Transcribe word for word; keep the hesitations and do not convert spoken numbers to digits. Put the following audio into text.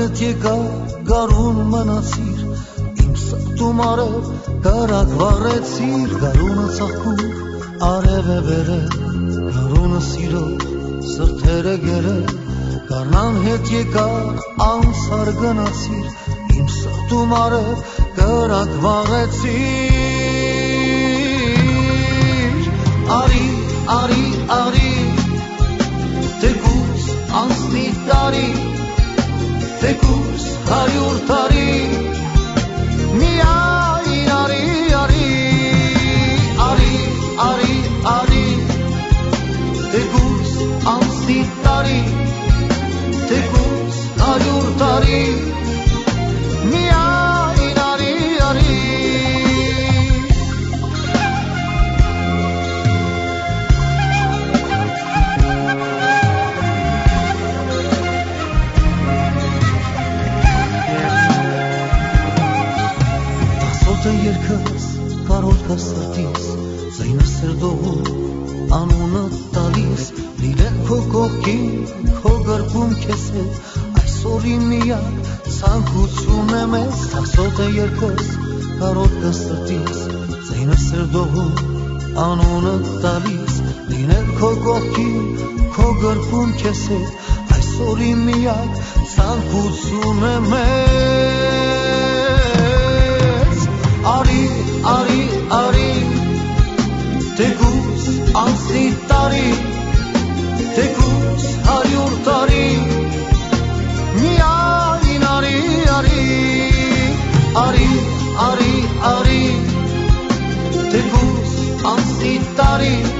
հետ եկա գարուն մնացիր իմ սրտում արև կարակ վառեցիր գարունը ծաղկուր արև է վերել գարունը սիրո սրտերը գերել գարնան հետ եկա անցար գնացիր իմ սրտում արև կարակ վառեցիր արի արի արի թեկուզ անցնի տարի թեկուզ հարյուր տարի միայն արի արի արի արի արի թեկուզ անցնի տարի թեկուզ հարյուր տարի միայն արի արի Երկս կարոտքա սրտիս զայնը սրդողում անունը տալիս լիրեն քո կողքին քո գրպում քեզ հետ այսօրի միակ ցանկություն եմ ես սախսոտ է երկս կարոտքա սրտիս զայնը սրդողում անունը տալիս լիրեն քո կողքին քո գրպում քեզ հետ այսօրի միակ ցանկություն եմ Արի, արի, արի, թեկուզ անցնի տարի, թեկուզ հարյուր տարի, միայն արի, արի, արի, արի, արի, թեկուզ անցնի տարի